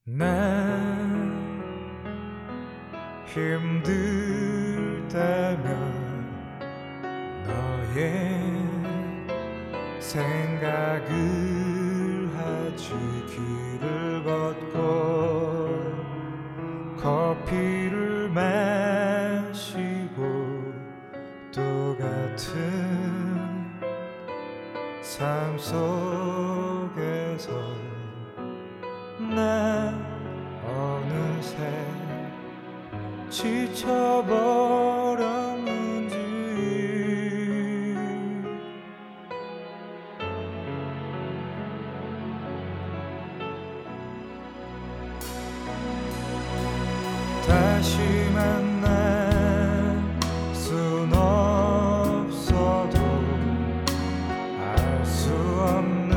난 힘들다면 너의 생각을 하지. 길을 걷고 커피를 마시고 또 같은 삶 속에서 난 어느새 지쳐버렸는지. 다시 만날 순 없어도 알 수 없는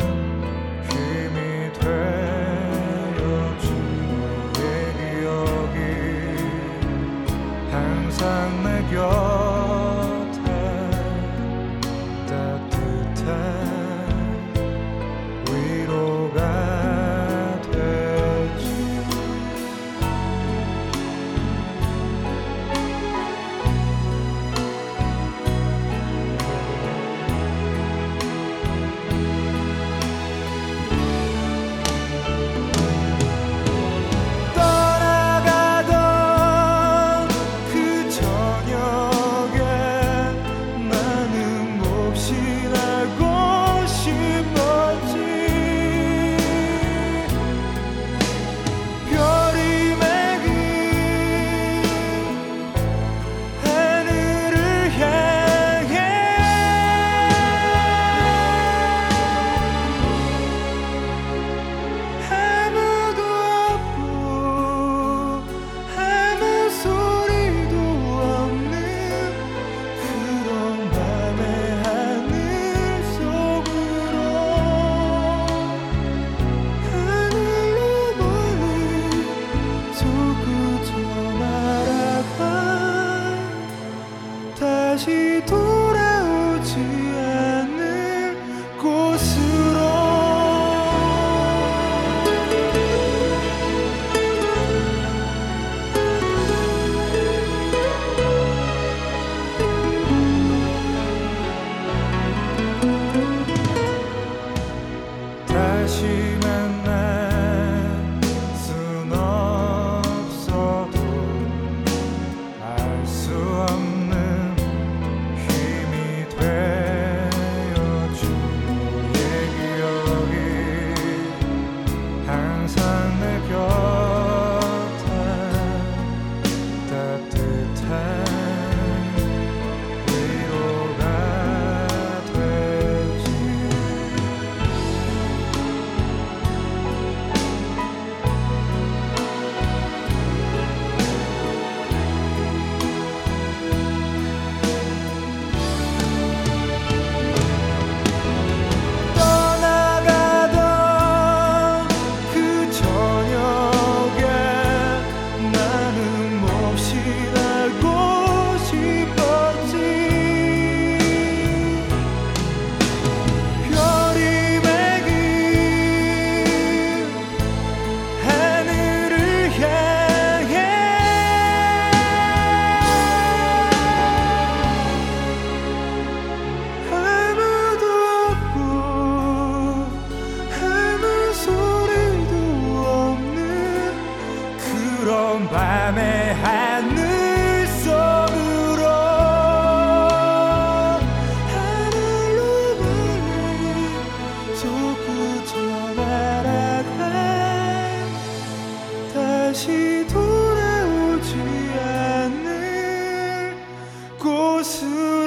힘이 되어준 너의 기억이 항상 내 곁에 따뜻한 위로가 되지. 떠나가던 그 저녁에 나는 몹시 알고 싶었지. 별이 맺은 하늘을 향해 아무도 없고 아무 소리도 없는 그런 밤의 하늘 속으로 하늘로 멀리 솟구쳐 날아가 다시 돌아오지 않을 곳으로. 다시 만날 순 없어도 알 수 없는 힘이 되어준 너의 기억이 항상 내 곁에 따뜻한 위로가 되지. 떠나가던 그 저녁에 나는 몹시 알고 싶었지. 별이 맺은 하늘을 향해 아무도 없고 아무 소리도 없는 그런 밤의 하늘 속으로 하늘로 멀리 솟구쳐 날아가 다시 돌아오지 않을 곳으로.